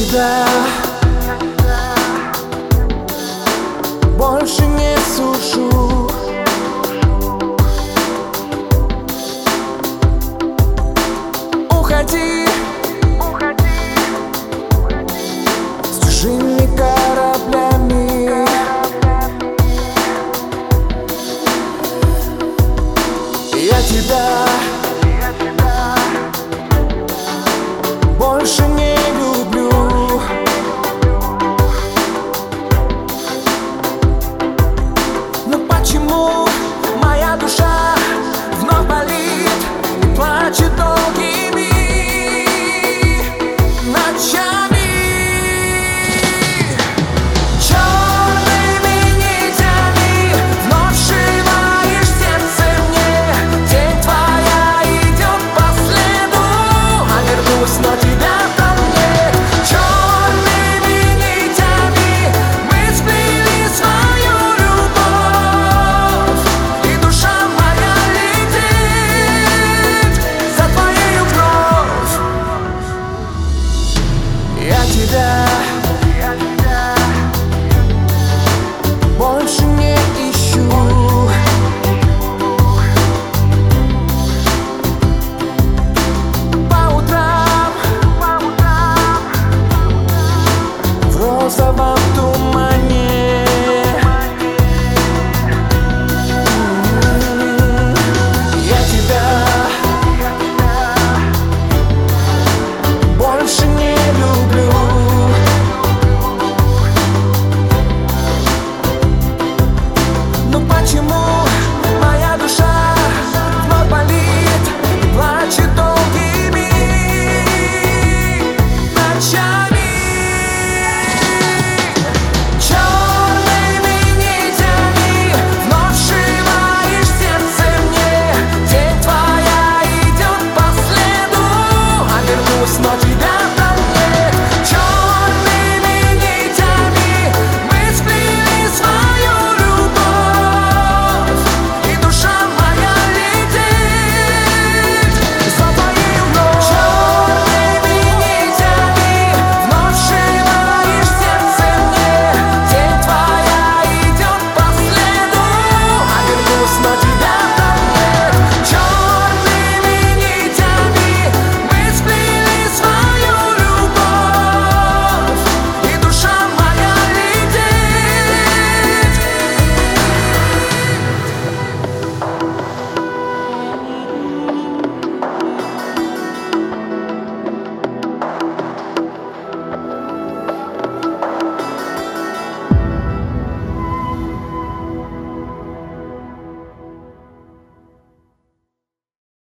тебя больше не сушу. Уходи с чужими кораблями. Я тебя больше не люблю. Но почему моя душа вновь болит и плачет долгими ночами? Черными нитями вновь сшиваешь сердце мне. Тень твоя идет по следу, а вернусь, но тебя там нет. Черными нитями мы сплели свою любовь, и душа моя летит за твоею кровь. Я тебя больше не ищу. По утрам в розовом тумане